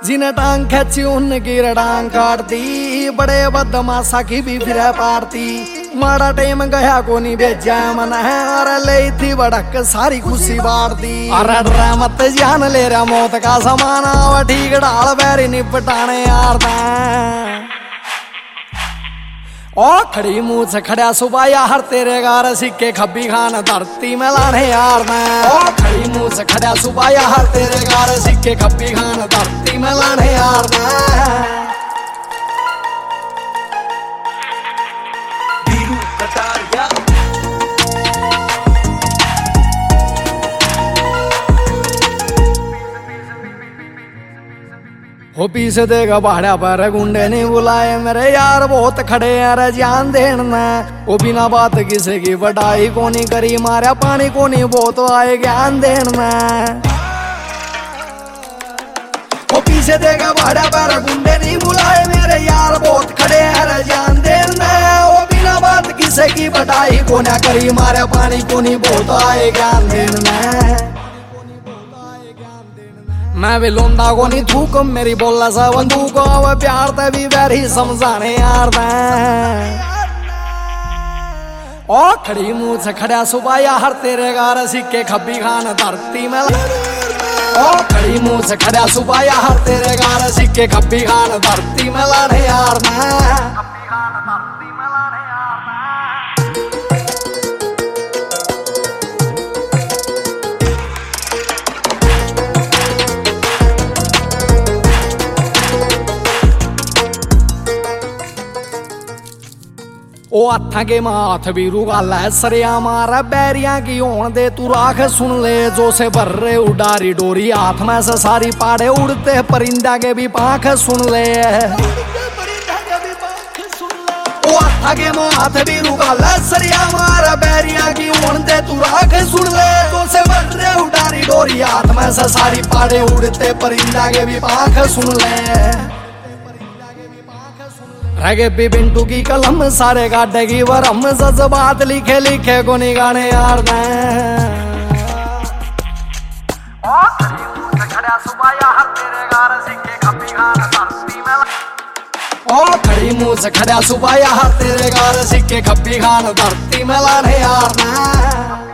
जिन्हें टांग खींची उनकी रडांग काट दी, बड़े बदमाशा की भी फिर पारती। माड़ा टेम गया को नहीं भेजा मन है, अरे ले थी बड़क सारी खुशी बांट दी। अरे डरा मत जान ले रहा मौत का समाना, ठीक डाल बैरी निपटाने यार ओ खड़ी मुंह से खड़ा सुबाया हर तेरे गार सिक्के खब्बी खान धरती में लाने यार मैं। ओ खड़ी मुंह से खड़ा सुबाया हर तेरे गार सिक्के खब्बी खान धरती में लाने यार मैं। हो पीछे देगा भाड़ा पर गुंडे नहीं बुलाए मेरे यार बहुत खड़े यार जान देना। वो बिना बात किसी की बढ़ाई को नहीं करी, मारा पानी को नहीं बहुत आए ज्ञान देना। वो पीछे देगा भाड़ा पर गुंडे नहीं बुलाए मेरे यार बहुत खड़े यार जान देना। वो बिना बात किसी की बढ़ाई को ना करी, मारा पानी को नहीं बहुत आए ज्ञान देना। मैं भी लोंदा को नहीं थूक मेरी बोला सा बंदूक, प्यार तभी बैरी समझाने यार ओ खड़ी मुंह से खड़ा सुबाया हर तेरे गार सिक्के खब्बी खान धरती में। ओ खड़ी मुंह से खड़ा सुबाया हर तेरे गार सिक्के खब्बी खान धरती में लाने यार मैं। ओ हथा के माथ भी रुगाला है सरिया मारा बैरिया की होन दे तू राख सुन ले, जो से भर रे उडारी डोरी हाथ में से सारी पाड़े उड़ते परिंदा के भी पाख सुन ले। ओ हथा के माथ भी रुगाला है सरिया मारा बैरिया की होन दे तू राख सुन ले, जो से भर रे उडारी डोरी हाथ में से सारी पाड़े उड़ते परिंदा के भी पाख सुन ले। रगे भी बिंटू की कलम सारे गाड़े की वरम जज्बात लिखे लिखे को नहीं गाने यार ओ खड़ी मुंह से खड़ा सुबाया हर तेरे गार सिक्के खब्बी खान धरती में। ओ खड़ी मुंह से खड़ा सुबाया हर तेरे गार सिक्के खब्बी खान धरती में लाने यार